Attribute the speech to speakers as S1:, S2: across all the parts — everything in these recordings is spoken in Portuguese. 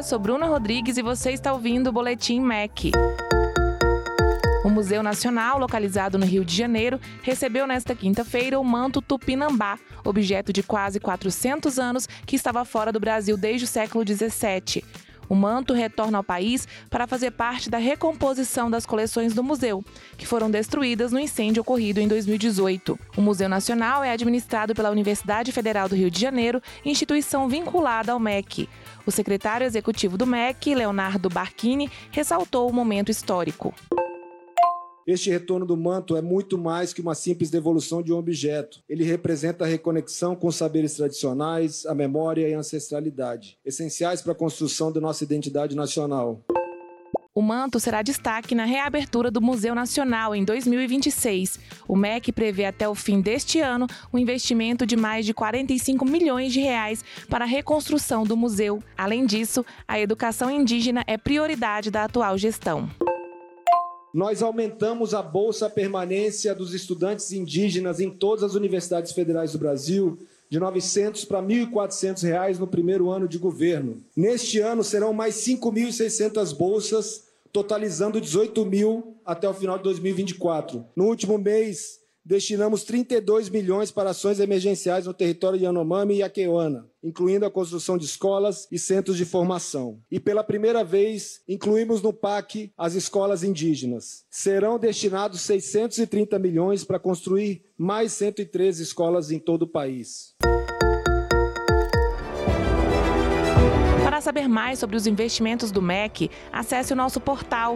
S1: sou Bruna Rodrigues e você está ouvindo o Boletim MEC. O Museu Nacional, localizado no Rio de Janeiro, recebeu nesta quinta-feira o manto Tupinambá, objeto de quase 400 anos que estava fora do Brasil desde o século XVII. O manto retorna ao país para fazer parte da recomposição das coleções do museu, que foram destruídas no incêndio ocorrido em 2018. O Museu Nacional é administrado pela Universidade Federal do Rio de Janeiro, instituição vinculada ao MEC. O secretário executivo do MEC, Leonardo Barchini, ressaltou o momento histórico.
S2: Este retorno do manto é muito mais que uma simples devolução de um objeto. Ele representa a reconexão com os saberes tradicionais, a memória e a ancestralidade, essenciais para a construção da nossa identidade nacional.
S1: O manto será destaque na reabertura do Museu Nacional em 2026. O MEC prevê até o fim deste ano um investimento de mais de 45 milhões de reais para a reconstrução do museu. Além disso, a educação indígena é prioridade da atual gestão.
S2: Nós aumentamos a bolsa permanência dos estudantes indígenas em todas as universidades federais do Brasil, de R$ 900 para R$ 1.400 no primeiro ano de governo. Neste ano serão mais 5.600 bolsas, totalizando 18 mil até o final de 2024. No último mês, destinamos 32 milhões para ações emergenciais no território de Yanomami e Aqueuana, incluindo a construção de escolas e centros de formação. E pela primeira vez, incluímos no PAC as escolas indígenas. Serão destinados 630 milhões para construir mais 113 escolas em todo o país.
S1: Para saber mais sobre os investimentos do MEC, acesse o nosso portal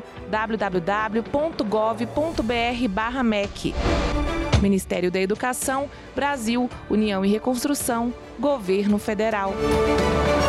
S1: www.gov.br/MEC. Ministério da Educação, Brasil, União e Reconstrução, Governo Federal.